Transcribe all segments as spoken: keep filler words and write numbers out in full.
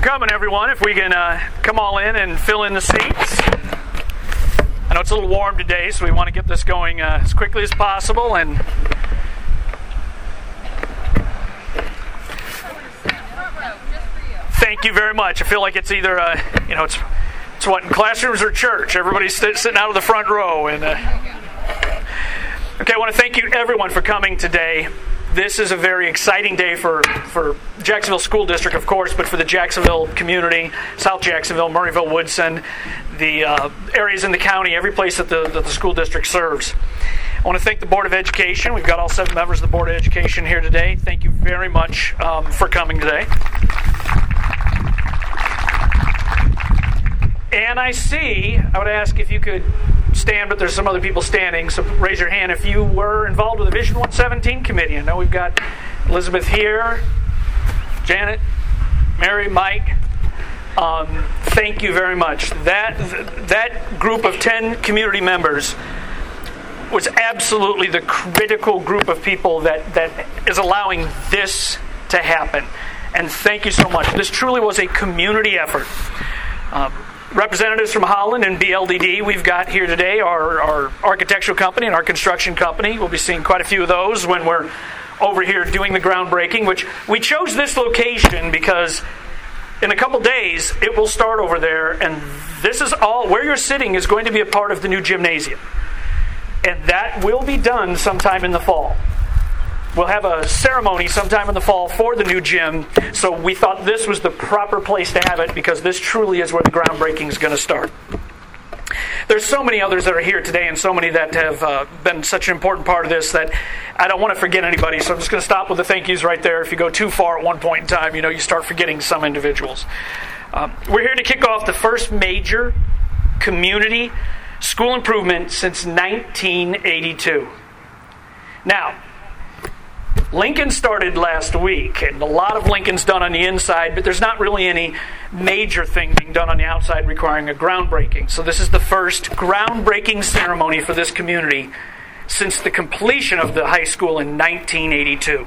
coming, everyone. If we can uh, come all in and fill in the seats. I know it's a little warm today, so we want to get this going uh, as quickly as possible. And thank you very much. I feel like it's either, uh, you know, it's it's what, in classrooms or church. Everybody's st- sitting out of the front row. And uh, okay, I want to thank you, everyone, for coming today. This is a very exciting day for, for Jacksonville School District, of course, but for the Jacksonville community, South Jacksonville, Murrayville, Woodson, the uh, areas in the county, every place that the, that the school district serves. I want to thank the Board of Education. We've got all seven members of the Board of Education here today. Thank you very much um, for coming today. And I see, I would ask if you could stand, but there's some other people standing, so raise your hand if you were involved with the Vision one seventeen committee. I know we've got Elizabeth here, Janet, Mary, Mike. Um, thank you very much. That that group of ten community members was absolutely the critical group of people that, that is allowing this to happen. And thank you so much. This truly was a community effort. Um, Representatives from Holland and B L D D we've got here today, our, our architectural company and our construction company. We'll be seeing quite a few of those when we're over here doing the groundbreaking, which we chose this location because in a couple days it will start over there, and this is all, where you're sitting is going to be a part of the new gymnasium. And that will be done sometime in the fall. We'll have a ceremony sometime in the fall for the new gym, so we thought this was the proper place to have it because this truly is where the groundbreaking is going to start. There's so many others that are here today and so many that have uh, been such an important part of this that I don't want to forget anybody, so I'm just going to stop with the thank yous right there. If you go too far at one point in time, you know, you start forgetting some individuals. Um, we're here to kick off the first major community school improvement since nineteen eighty-two. Now, Lincoln started last week, and a lot of Lincoln's done on the inside, but there's not really any major thing being done on the outside requiring a groundbreaking. So this is the first groundbreaking ceremony for this community since the completion of the high school in nineteen eighty-two.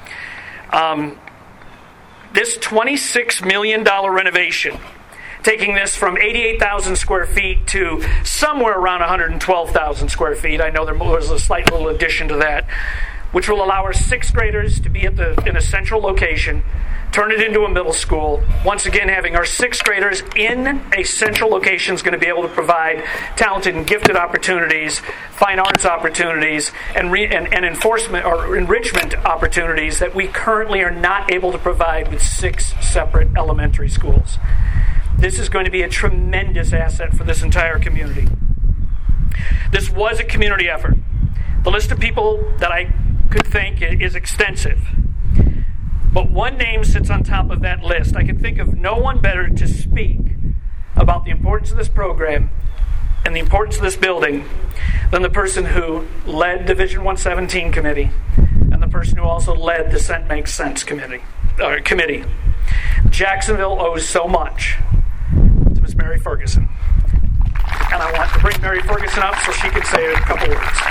Um, this twenty-six million dollars renovation, taking this from eighty-eight thousand square feet to somewhere around one hundred twelve thousand square feet. I know there was a slight little addition to that, which will allow our sixth graders to be at the in a central location, turn it into a middle school. Once again, having our sixth graders in a central location is going to be able to provide talented and gifted opportunities, fine arts opportunities, and, re, and, and enforcement or enrichment opportunities that we currently are not able to provide with six separate elementary schools. This is going to be a tremendous asset for this entire community. This was a community effort. The list of people that I could thank is extensive. But one name sits on top of that list. I can think of no one better to speak about the importance of this program and the importance of this building than the person who led the Vision one seventeen committee and the person who also led the Scent Makes Sense committee. Uh, committee. Jacksonville owes so much to Miss Mary Ferguson. And I want to bring Mary Ferguson up so she can say a couple words.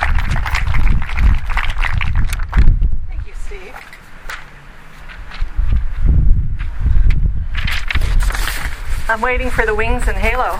I'm waiting for the wings and halo.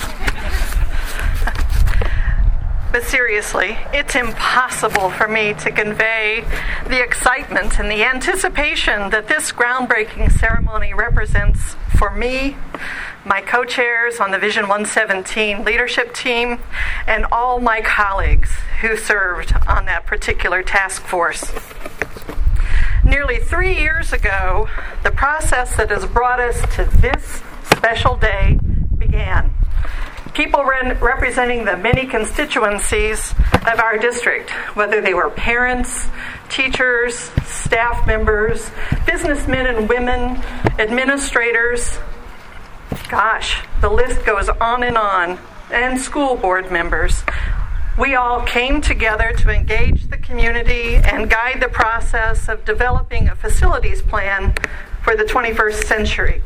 But seriously, it's impossible for me to convey the excitement and the anticipation that this groundbreaking ceremony represents for me, my co-chairs on the Vision one seventeen leadership team, and all my colleagues who served on that particular task force. Nearly three years ago, the process that has brought us to this special day began. People re- representing the many constituencies of our district, whether they were parents, teachers, staff members, businessmen and women, administrators, gosh, the list goes on and on, and school board members. We all came together to engage the community and guide the process of developing a facilities plan for the twenty-first century.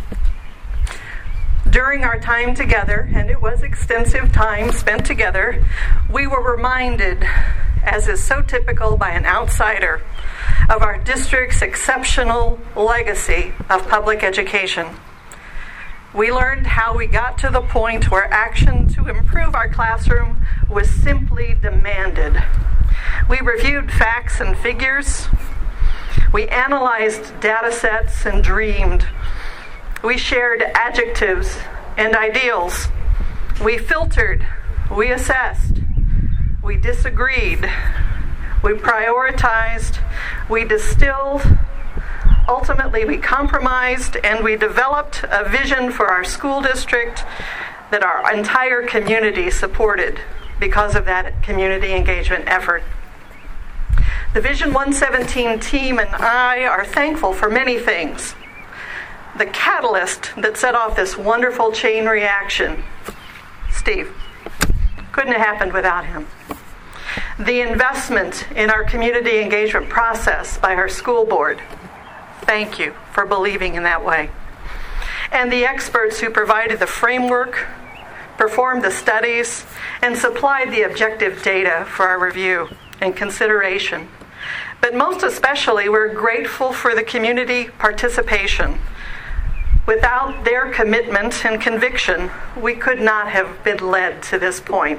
During our time together, and it was extensive time spent together, we were reminded, as is so typical by an outsider, of our district's exceptional legacy of public education. We learned how we got to the point where action to improve our classroom was simply demanded. We reviewed facts and figures. We analyzed data sets and dreamed. We shared adjectives and ideals. We filtered. We assessed. We disagreed. We prioritized. We distilled. Ultimately, we compromised, and we developed a vision for our school district that our entire community supported because of that community engagement effort. The Vision one seventeen team and I are thankful for many things. The catalyst that set off this wonderful chain reaction, Steve, couldn't have happened without him. The investment in our community engagement process by our school board, thank you for believing in that way. And the experts who provided the framework, performed the studies, and supplied the objective data for our review and consideration. But most especially, we're grateful for the community participation. Without their commitment and conviction, we could not have been led to this point.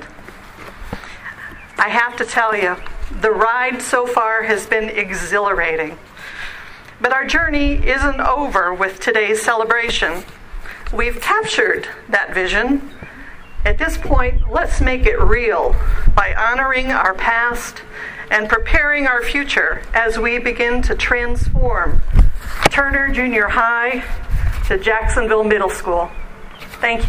I have to tell you, the ride so far has been exhilarating. But our journey isn't over with today's celebration. We've captured that vision. At this point, let's make it real by honoring our past and preparing our future as we begin to transform Turner Junior High to Jacksonville Middle School. Thank you.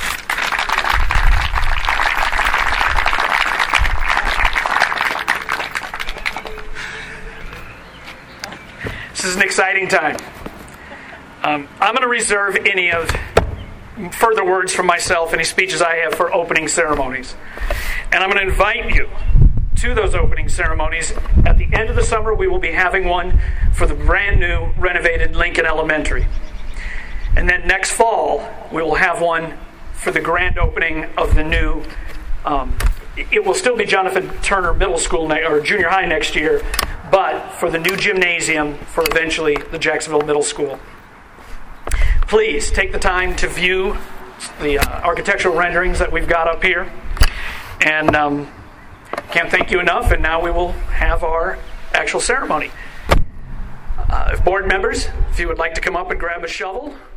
This is an exciting time. Um, I'm going to reserve any of further words from myself, any speeches I have for opening ceremonies. And I'm going to invite you to those opening ceremonies. At the end of the summer, we will be having one for the brand new renovated Lincoln Elementary. And then next fall, we will have one for the grand opening of the new, um, it will still be Jonathan Turner Middle School ne- or Junior High next year, but for the new gymnasium for eventually the Jacksonville Middle School. Please take the time to view the uh, architectural renderings that we've got up here. And um, can't thank you enough, and now we will have our actual ceremony. Uh, board members, if you would like to come up and grab a shovel,